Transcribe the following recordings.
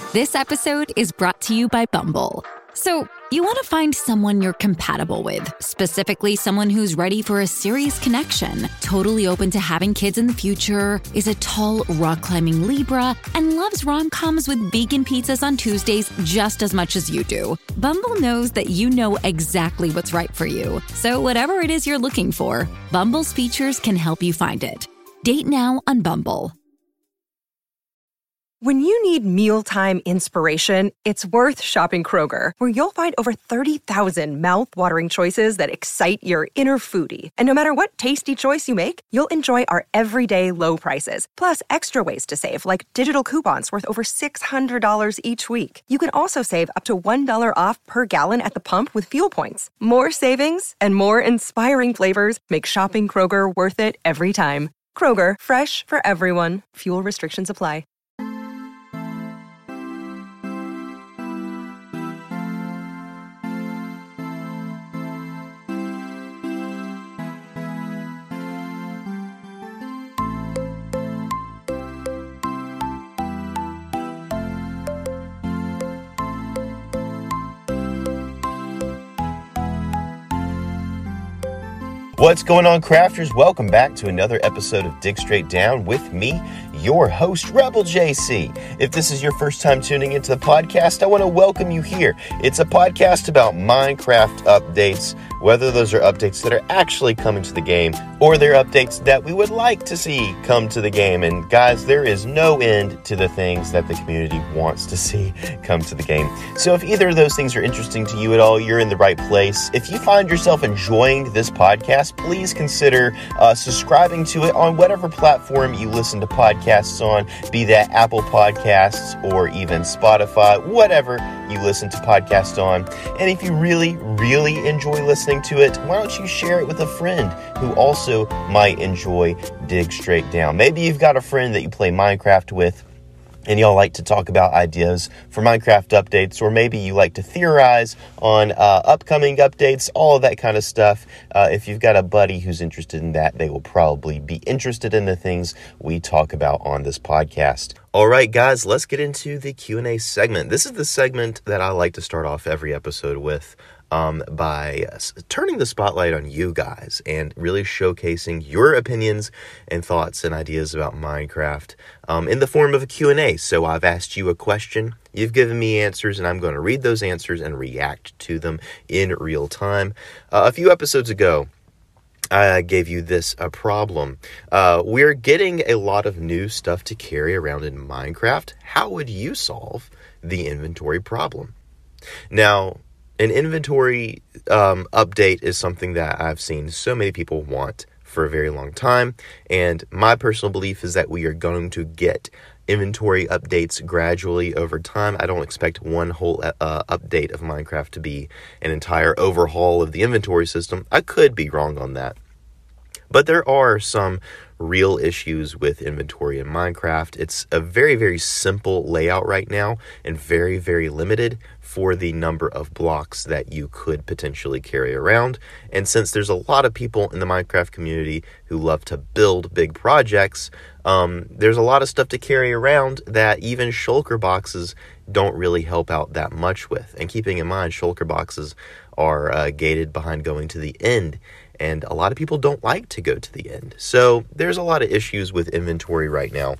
This episode is brought to you by Bumble. So, you want to find someone you're compatible with, specifically someone who's ready for a serious connection, totally open to having kids in the future, is a tall, rock-climbing Libra, and loves rom-coms with vegan pizzas on Tuesdays just as much as you do. Bumble knows that you know exactly what's right for you. So whatever it is you're looking for, Bumble's features can help you find it. Date now on Bumble. When you need mealtime inspiration, it's worth shopping Kroger, where you'll find over 30,000 mouth-watering choices that excite your inner foodie. And no matter what tasty choice you make, you'll enjoy our everyday low prices, plus extra ways to save, like digital coupons worth over $600 each week. You can also save up to $1 off per gallon at the pump with fuel points. More savings and more inspiring flavors make shopping Kroger worth it every time. Kroger, fresh for everyone. Fuel restrictions apply. What's going on, crafters? Welcome back to another episode of Dig Straight Down with me, your host, Rebel JC. If this is your first time tuning into the podcast, I want to welcome you here. It's a podcast about Minecraft updates, whether those are updates that are actually coming to the game or they're updates that we would like to see come to the game. And guys, there is no end to the things that the community wants to see come to the game. So if either of those things are interesting to you at all, you're in the right place. If you find yourself enjoying this podcast, please consider subscribing to it on whatever platform you listen to podcasts on, be that Apple Podcasts or even Spotify, whatever you listen to podcasts on. And if you really, really enjoy listening to it, why don't you share it with a friend who also might enjoy Dig Straight Down? Maybe you've got a friend that you play Minecraft with and y'all like to talk about ideas for Minecraft updates, or maybe you like to theorize on upcoming updates, all of that kind of stuff. If you've got a buddy who's interested in that, they will probably be interested in the things we talk about on this podcast. All right, guys, let's get into the Q&A segment. This is the segment that I like to start off every episode with. By turning the spotlight on you guys and really showcasing your opinions and thoughts and ideas about Minecraft in the form of a Q&A. So I've asked you a question, you've given me answers, and I'm going to read those answers and react to them in real time. A few episodes ago, I gave you this problem. We're getting a lot of new stuff to carry around in Minecraft. How would you solve the inventory problem? Now, an inventory update is something that I've seen so many people want for a very long time, and my personal belief is that we are going to get inventory updates gradually over time. I don't expect one whole update of Minecraft to be an entire overhaul of the inventory system. I could be wrong on that. But there are some real issues with inventory in Minecraft. It's a very, very simple layout right now and very, very limited for the number of blocks that you could potentially carry around. And since there's a lot of people in the Minecraft community who love to build big projects, there's a lot of stuff to carry around that even shulker boxes don't really help out that much with. And keeping in mind, shulker boxes are gated behind going to the end. And a lot of people don't like to go to the end. So there's a lot of issues with inventory right now.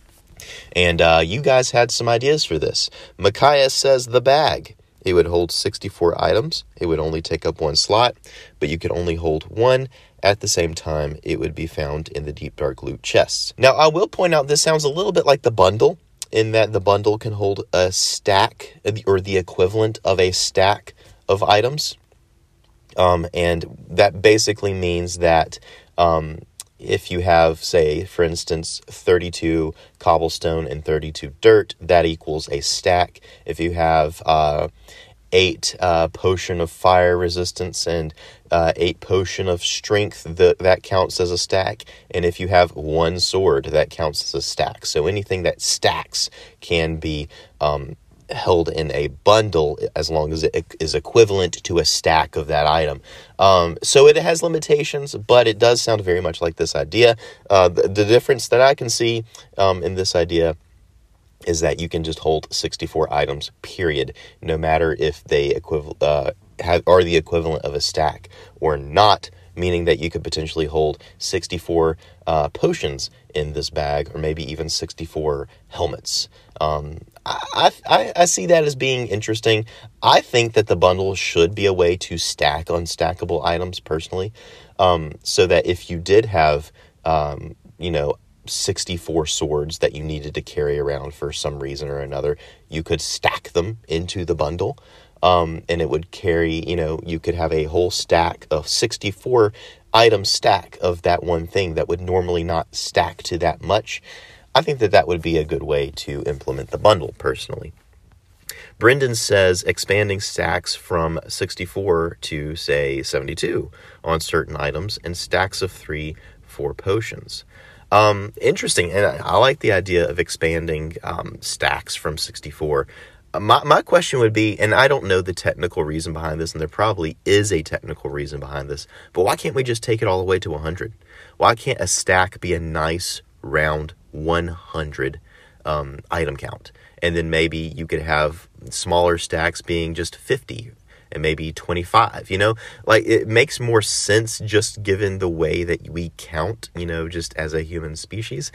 And you guys had some ideas for this. Micaiah says the bag. It would hold 64 items. It would only take up one slot, but you could only hold one. At the same time, it would be found in the Deep Dark Loot chests. Now, I will point out this sounds a little bit like the bundle, in that the bundle can hold a stack, or the equivalent of a stack of items. And that basically means that if you have, say, for instance, 32 cobblestone and 32 dirt, that equals a stack. If you have 8 potion of fire resistance and 8 potion of strength, that counts as a stack. And if you have 1 sword, that counts as a stack. So anything that stacks can be held in a bundle as long as it is equivalent to a stack of that item. So it has limitations, but it does sound very much like this idea. The difference that I can see in this idea is that you can just hold 64 items, period, no matter if they are the equivalent of a stack or not, meaning that you could potentially hold 64 potions in this bag, or maybe even 64 helmets. I see that as being interesting. I think that the bundle should be a way to stack unstackable items, personally, so that if you did have, 64 swords that you needed to carry around for some reason or another, you could stack them into the bundle. And it would carry, you could have a whole stack of 64 item stack of that one thing that would normally not stack to that much. I think that would be a good way to implement the bundle, personally. Brendan says expanding stacks from 64 to, say, 72 on certain items, and stacks of 3 for potions. Interesting, and I like the idea of expanding stacks from 64. My question would be, and I don't know the technical reason behind this, and there probably is a technical reason behind this, but why can't we just take it all the way to 100? Why can't a stack be a nice round 100 item count? And then maybe you could have smaller stacks being just 50 and maybe 25, like it makes more sense just given the way that we count, just as a human species,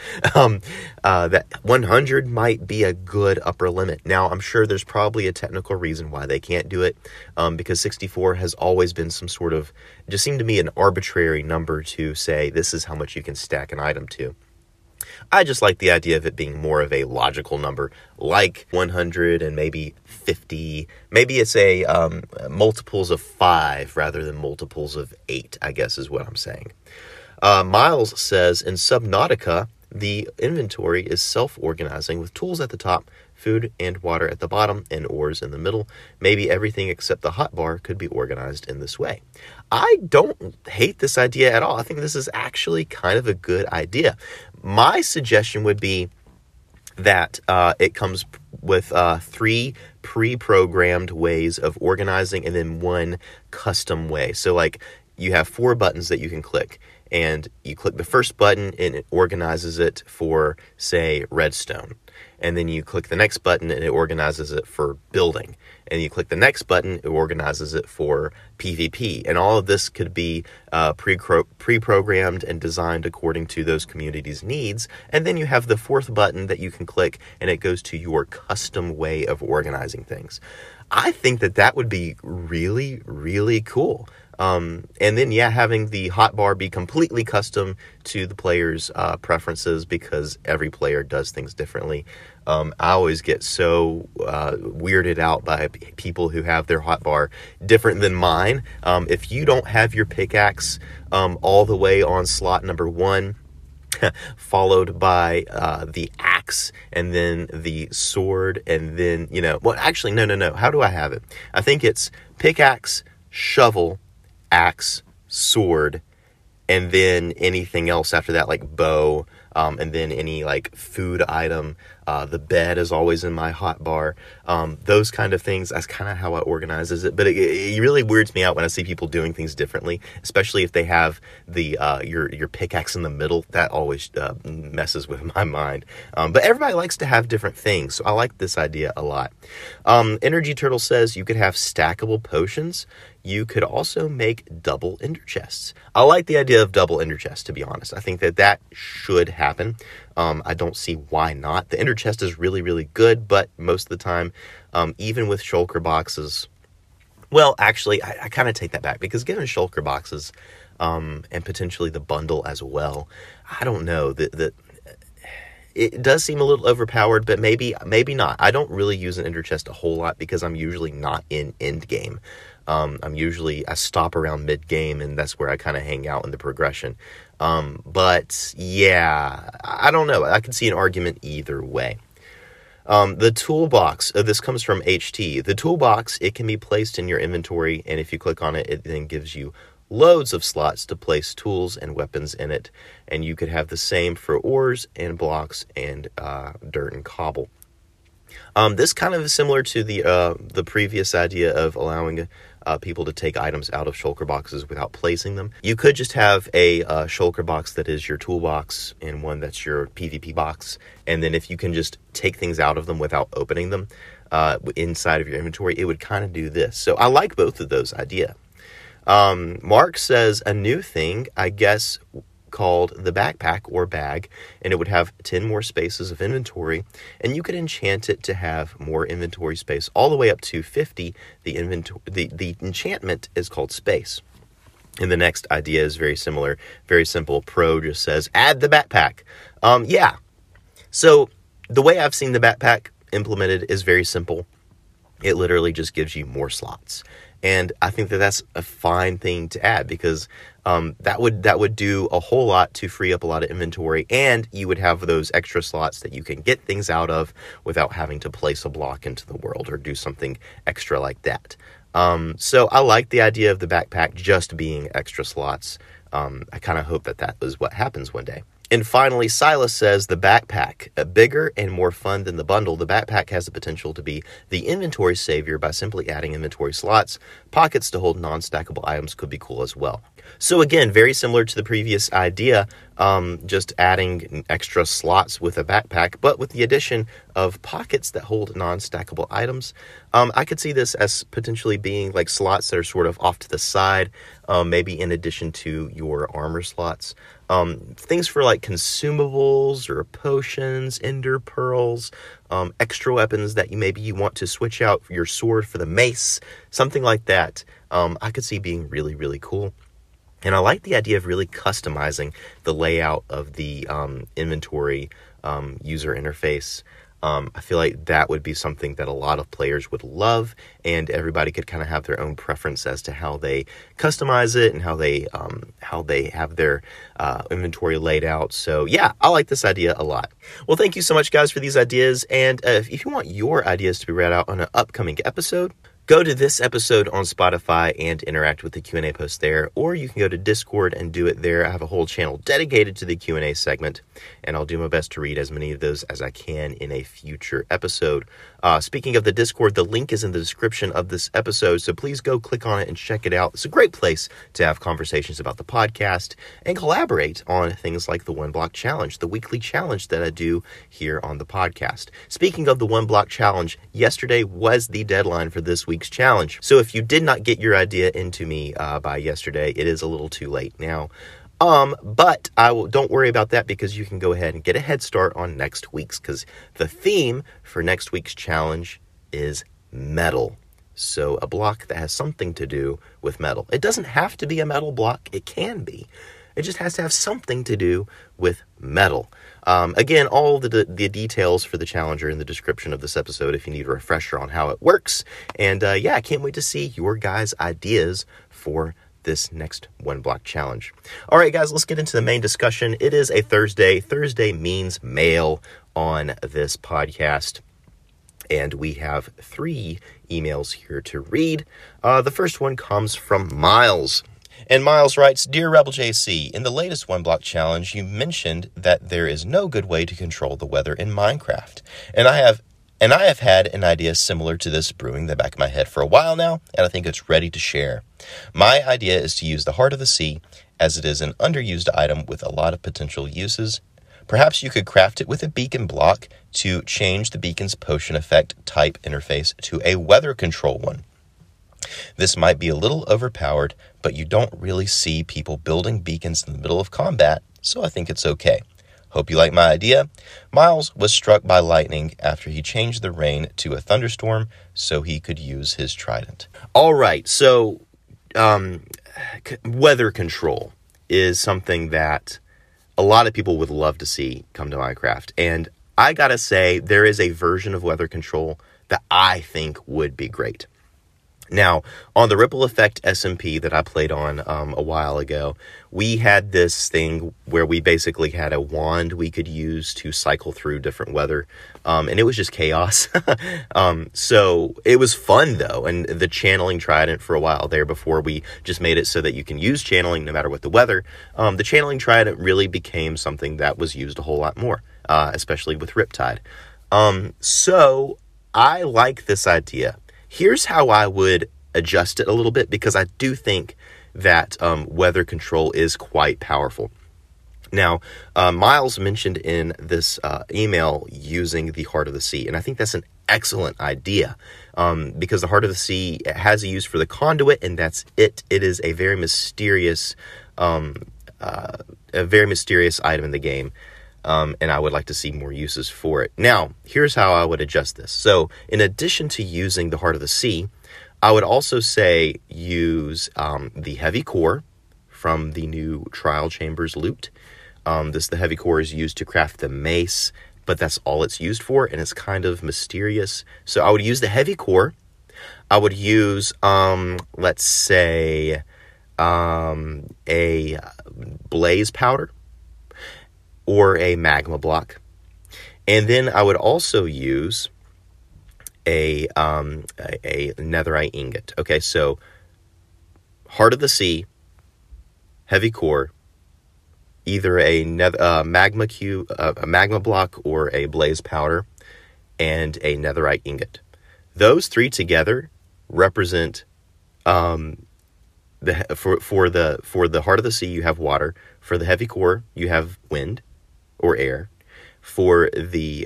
that 100 might be a good upper limit. Now, I'm sure there's probably a technical reason why they can't do it, because 64 has always been some sort of, it just seemed to me an arbitrary number to say, this is how much you can stack an item to. I just like the idea of it being more of a logical number, like 100 and maybe 50. Maybe it's a multiples of 5 rather than multiples of 8, I guess is what I'm saying. Miles says, in Subnautica, the inventory is self-organizing with tools at the top, food and water at the bottom, and ores in the middle. Maybe everything except the hotbar could be organized in this way. I don't hate this idea at all. I think this is actually kind of a good idea. My suggestion would be that it comes with 3 pre-programmed ways of organizing and then 1 custom way. So like you have 4 buttons that you can click, and you click the first button and it organizes it for, say, redstone. And then you click the next button and it organizes it for building. And you click the next button, it organizes it for PvP. And all of this could be pre-programmed and designed according to those communities' needs. And then you have the 4th button that you can click, and it goes to your custom way of organizing things. I think that would be really, really cool. And then, having the hotbar be completely custom to the player's preferences, because every player does things differently. I always get so weirded out by people who have their hotbar different than mine. If you don't have your pickaxe all the way on slot number 1, followed by the axe, and then the sword, and then, well, actually, no. How do I have it? I think it's pickaxe, shovel, axe, sword, and then anything else after that, like bow, and then any like food item. The bed is always in my hotbar. Those kind of things. That's kind of how I organize it. But it really weirds me out when I see people doing things differently, especially if they have the your pickaxe in the middle. That always messes with my mind. But everybody likes to have different things, so I like this idea a lot. Energy Turtle says you could have stackable potions. You could also make double ender chests. I like the idea of double ender chests, to be honest. I think that should happen. I don't see why not. The ender chest is really, really good, but most of the time, even with shulker boxes, well, actually, I kind of take that back, because given shulker boxes, and potentially the bundle as well, I don't know, it does seem a little overpowered, but maybe not. I don't really use an ender chest a whole lot, because I'm usually not in end game. I stop around mid game, and that's where I kind of hang out in the progression. But yeah, I don't know. I can see an argument either way. The toolbox, this comes from HT. The toolbox, it can be placed in your inventory, and if you click on it, it then gives you loads of slots to place tools and weapons in it. And you could have the same for ores and blocks and dirt and cobble. This kind of is similar to the previous idea of allowing people to take items out of shulker boxes without placing them. You could just have a shulker box that is your toolbox and one that's your PvP box, and then if you can just take things out of them without opening them inside of your inventory, it would kind of do this. So I like both of those ideas. Mark says a new thing, I guess, called the backpack or bag, and it would have 10 more spaces of inventory, and you could enchant it to have more inventory space all the way up to 50. The enchantment is called space. And the next idea is very similar, very simple. Pro just says add the backpack. Yeah. So the way I've seen the backpack implemented is very simple. It literally just gives you more slots. And I think that that's a fine thing to add, because that would do a whole lot to free up a lot of inventory, and you would have those extra slots that you can get things out of without having to place a block into the world or do something extra like that. So I like the idea of the backpack just being extra slots. I kind of hope that is what happens one day. And finally, Silas says the backpack, bigger and more fun than the bundle. The backpack has the potential to be the inventory savior by simply adding inventory slots. Pockets to hold non-stackable items could be cool as well. So again, very similar to the previous idea, just adding extra slots with a backpack, but with the addition of pockets that hold non-stackable items. I could see this as potentially being like slots that are sort of off to the side, maybe in addition to your armor slots. Things for like consumables or potions, ender pearls, extra weapons that you want to switch out your sword for the mace, something like that. I could see being really, really cool. And I like the idea of really customizing the layout of the inventory user interface. I feel like that would be something that a lot of players would love, and everybody could kind of have their own preference as to how they customize it and how they have their inventory laid out. So yeah, I like this idea a lot. Well, thank you so much, guys, for these ideas. And if you want your ideas to be read out on an upcoming episode, go to this episode on Spotify and interact with the Q&A post there, or you can go to Discord and do it there. I have a whole channel dedicated to the Q&A segment, and I'll do my best to read as many of those as I can in a future episode. Speaking of the Discord, the link is in the description of this episode, so please go click on it and check it out. It's a great place to have conversations about the podcast and collaborate on things like the One Block Challenge, the weekly challenge that I do here on the podcast. Speaking of the One Block Challenge, yesterday was the deadline for this week's challenge. So if you did not get your idea into me by yesterday, it is a little too late now. But don't worry about that, because you can go ahead and get a head start on next week's, because the theme for next week's challenge is metal. So a block that has something to do with metal. It doesn't have to be a metal block. It can be. It just has to have something to do with metal. Again, all the details for the challenge are in the description of this episode if you need a refresher on how it works. And yeah, I can't wait to see your guys' ideas for this next One Block Challenge. All right, guys, let's get into the main discussion. It is a Thursday. Thursday means mail on this podcast. And we have 3 emails here to read. The first one comes from Miles. And Miles writes, Dear Rebel JC, in the latest One Block Challenge, you mentioned that there is no good way to control the weather in Minecraft. And I have had an idea similar to this brewing in the back of my head for a while now, and I think it's ready to share. My idea is to use the Heart of the Sea, as it is an underused item with a lot of potential uses. Perhaps you could craft it with a beacon block to change the beacon's potion effect type interface to a weather control one. This might be a little overpowered, but you don't really see people building beacons in the middle of combat, so I think it's okay. Hope you like my idea. Miles was struck by lightning after he changed the rain to a thunderstorm so he could use his trident. All right, so weather control is something that a lot of people would love to see come to Minecraft. And I gotta say, there is a version of weather control that I think would be great. Now, on the Ripple Effect SMP that I played on a while ago, we had this thing where we basically had a wand we could use to cycle through different weather, and it was just chaos. So it was fun, though, and the channeling trident for a while there before we just made it so that you can use channeling no matter what the weather. The channeling trident really became something that was used a whole lot more, especially with Riptide. So I like this idea. Here's how I would adjust it a little bit, because I do think that weather control is quite powerful. Now, Miles mentioned in this email using the Heart of the Sea, and I think that's an excellent idea, because the Heart of the Sea has a use for the conduit, and that's it. It is a very mysterious item in the game, and I would like to see more uses for it. Now, here's how I would adjust this. So, in addition to using the Heart of the Sea, I would also say use the heavy core from the new Trial Chambers loot. The heavy core is used to craft the mace, but that's all it's used for, and it's kind of mysterious. So I would use the heavy core. I would use, let's say, a blaze powder or a magma block. And then I would also use a netherite ingot. Okay, so Heart of the Sea, heavy core, either a magma block or a blaze powder, and a netherite ingot. Those three together represent for the Heart of the Sea you have water. For the heavy core you have wind or air. For the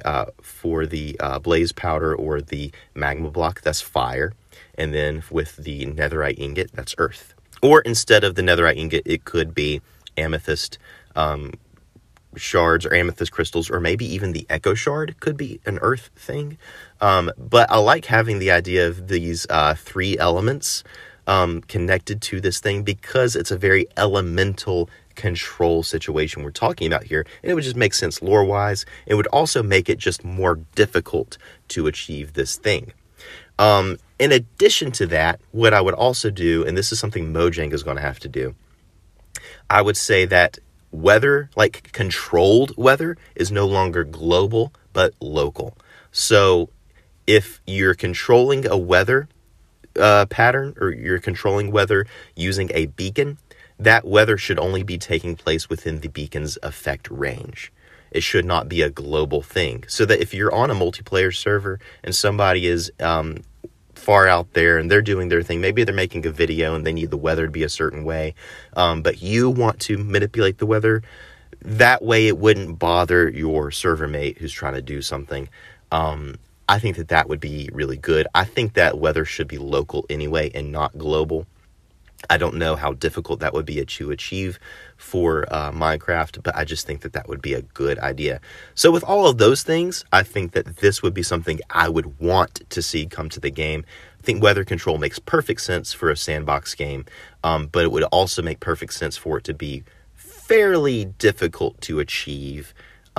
blaze powder or the magma block, that's fire. And then with the netherite ingot, that's earth. Or instead of the netherite ingot, it could be amethyst shards or amethyst crystals, or maybe even the echo shard could be an earth thing. But I like having the idea of these three elements connected to this thing, because it's a very elemental control situation we're talking about here, and it would just make sense lore-wise. It would also make it just more difficult to achieve this thing. In addition to that, what I would also do, and this is something Mojang is going to have to do, I would say that weather, like controlled weather, is no longer global, but local. So if you're controlling a weather pattern, or you're controlling weather using a beacon, that weather should only be taking place within the beacon's effect range. It should not be a global thing. So that if you're on a multiplayer server and somebody is far out there and they're doing their thing, maybe they're making a video and they need the weather to be a certain way, but you want to manipulate the weather, that way it wouldn't bother your server mate who's trying to do something. I think that would be really good. I think that weather should be local anyway and not global. I don't know how difficult that would be to achieve for Minecraft, but I just think that would be a good idea. So with all of those things, I think that this would be something I would want to see come to the game. I think weather control makes perfect sense for a sandbox game, but it would also make perfect sense for it to be fairly difficult to achieve,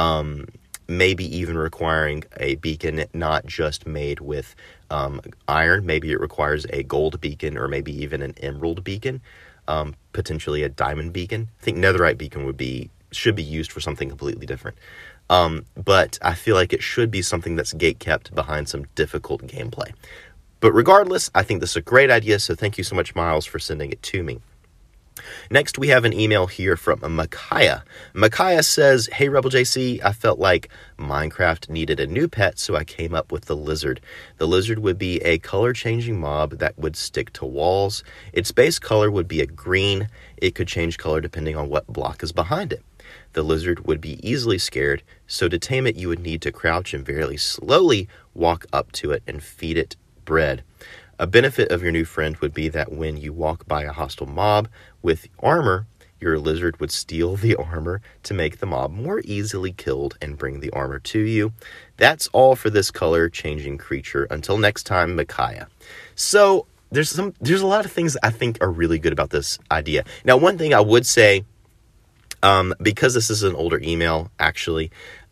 maybe even requiring a beacon not just made with iron. Maybe it requires a gold beacon, or maybe even an emerald beacon, potentially a diamond beacon. I think netherite beacon should be used for something completely different. But I feel like it should be something that's gatekept behind some difficult gameplay. But regardless, I think this is a great idea, so thank you so much, Miles, for sending it to me. Next, we have an email here from Micaiah. Micaiah says, "Hey, Rebel JC, I felt like Minecraft needed a new pet, so I came up with the lizard. The lizard would be a color-changing mob that would stick to walls. Its base color would be a green. It could change color depending on what block is behind it. The lizard would be easily scared, so to tame it, you would need to crouch and very slowly walk up to it and feed it bread. A benefit of your new friend would be that when you walk by a hostile mob with armor, your lizard would steal the armor to make the mob more easily killed and bring the armor to you. That's all for this color-changing creature. Until next time, Micaiah." So there's a lot of things I think are really good about this idea. Now, one thing I would say, because this is an older email, actually,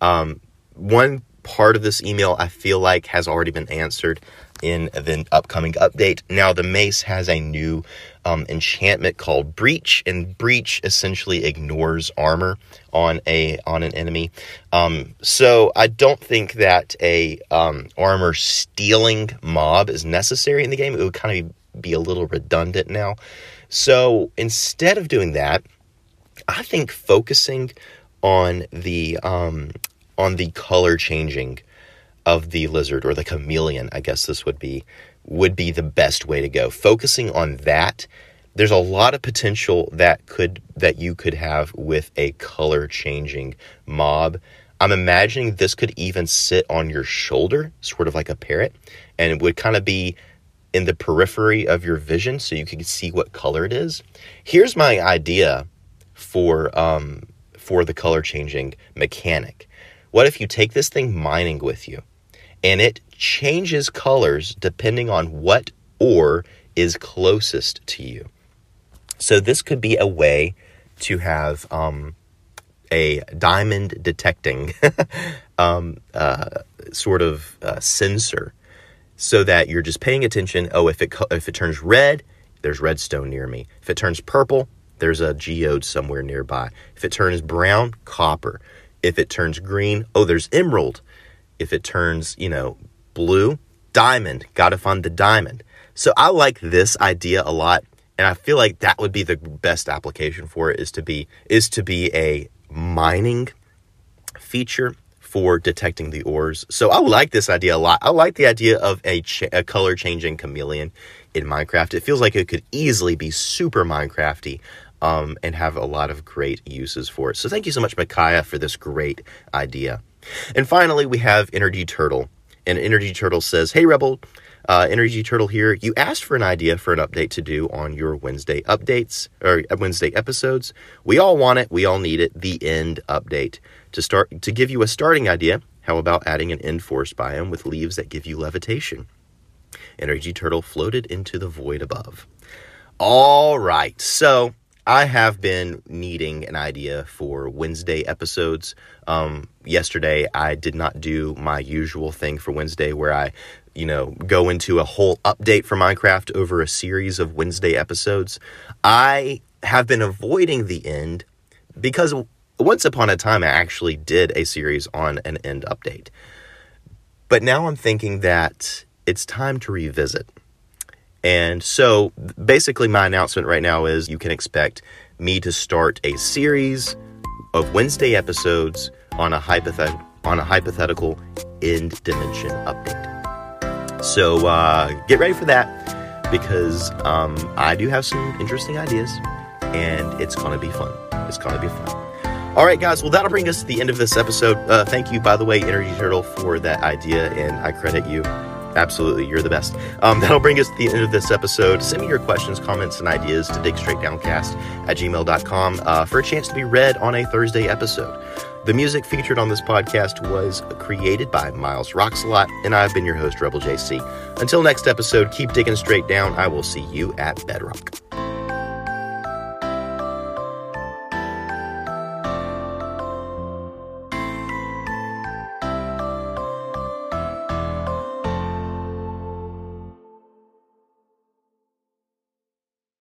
one part of this email I feel like has already been answered in the upcoming update. Now, the mace has a new enchantment called Breach, and Breach essentially ignores armor on an enemy. So I don't think that a armor stealing mob is necessary in the game. It would kind of be a little redundant now. So instead of doing that, I think focusing on the color changing the lizard, or the chameleon, I guess this would be the best way to go. Focusing on that, there's a lot of potential that you could have with a color changing mob. I'm imagining this could even sit on your shoulder, sort of like a parrot, and it would kind of be in the periphery of your vision so you can see what color it is. Here's my idea for the color changing mechanic. What if you take this thing mining with you, and it changes colors depending on what ore is closest to you? So this could be a way to have a diamond detecting sort of sensor, so that you're just paying attention. Oh, if it turns red, there's redstone near me. If it turns purple, there's a geode somewhere nearby. If it turns brown, copper. If it turns green, oh, there's emerald. If it turns, blue, diamond. Got to find the diamond. So I like this idea a lot, and I feel like that would be the best application for it, is to be a mining feature for detecting the ores. So I like this idea a lot. I like the idea of a color changing chameleon in Minecraft. It feels like it could easily be super Minecrafty, and have a lot of great uses for it. So thank you so much, Micaiah, for this great idea. And finally, we have Energy Turtle. And Energy Turtle says, "Hey, Rebel, Energy Turtle here. You asked for an idea for an update to do on your Wednesday updates, or Wednesday episodes. We all want it. We all need it. The end update. To give you a starting idea, how about adding an end forest biome with leaves that give you levitation?" Energy Turtle floated into the void above. All right. So I have been needing an idea for Wednesday episodes. Yesterday, I did not do my usual thing for Wednesday, where I, go into a whole update for Minecraft over a series of Wednesday episodes. I have been avoiding the end because once upon a time, I actually did a series on an end update. But now I'm thinking that it's time to revisit. And so basically my announcement right now is you can expect me to start a series of Wednesday episodes on a hypothetical end dimension update. So get ready for that, because I do have some interesting ideas, and it's going to be fun. All right, guys. Well, that'll bring us to the end of this episode. Thank you, by the way, Energy Turtle, for that idea, and I credit you. Absolutely, you're the best. That'll bring us to the end of this episode. Send me your questions, comments, and ideas to digstraightdowncast@gmail.com for a chance to be read on a Thursday episode. The music featured on this podcast was created by Miles Roxalot, and I've been your host, Rebel JC. Until next episode, keep digging straight down. I will see you at Bedrock.